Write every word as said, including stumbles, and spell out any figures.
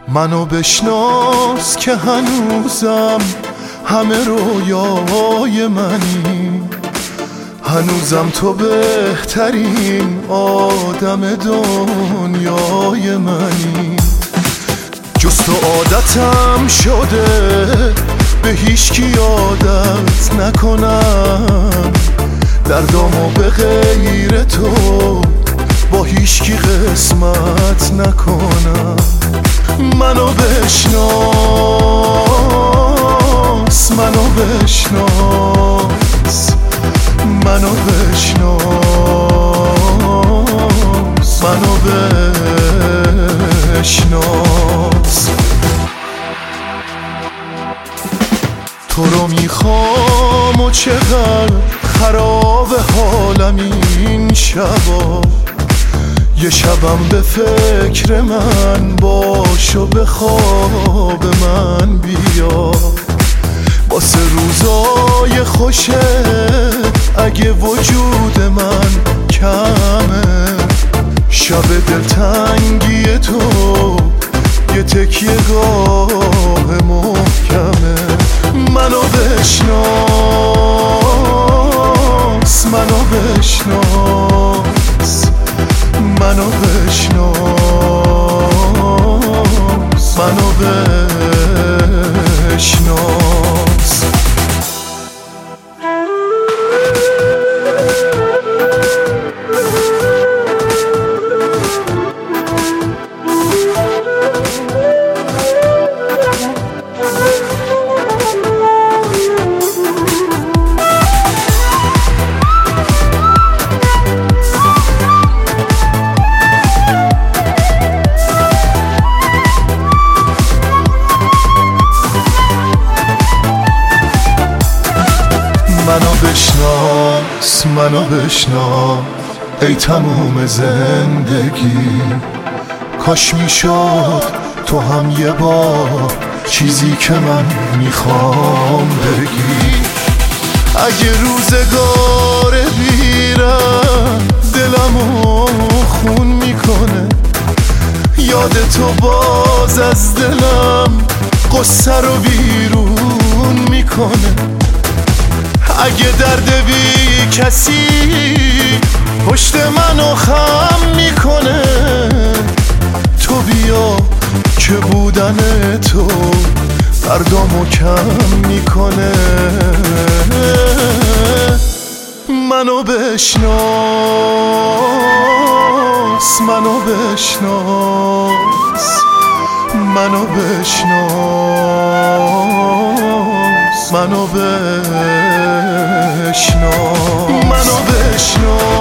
منو بشناس که هنوزم همه رویای منی، هنوزم تو بهترین آدم دنیای منی. جز تو عادتم شده به هیچکی عادت نکنم، دردامو به غیر تو با هیچکی قسمت نکنم. منو بشناس، منو بشناس، منو بشناس، منو بشناس. تو رو میخوام و چقدر خراب حالم این شبا، یه شبم به فکر من باش و به خواب من بیا. واسه روزای خوشه اگه وجود من کمه، شب دلتنگی تو یه تکیه گاه محکمه. منو بشناس، منو بشناس، منو بشناس، منو بشناس. منو بشناس، منو بشناس ای تموم زندگی. کاش میشد تو هم یه بار چیزی که من میخوام بگی. اگه روزگار بیرم دلمو خون میکنه، یاد تو باز از دلم قصه رو بیرون میکنه. اگه درد بی کسی پشت منو خم میکنه، تو بیا که بودن تو دردامو کم میکنه. منو بشناس، منو بشناس، منو بشناس، منو بشناس، منو بشناس.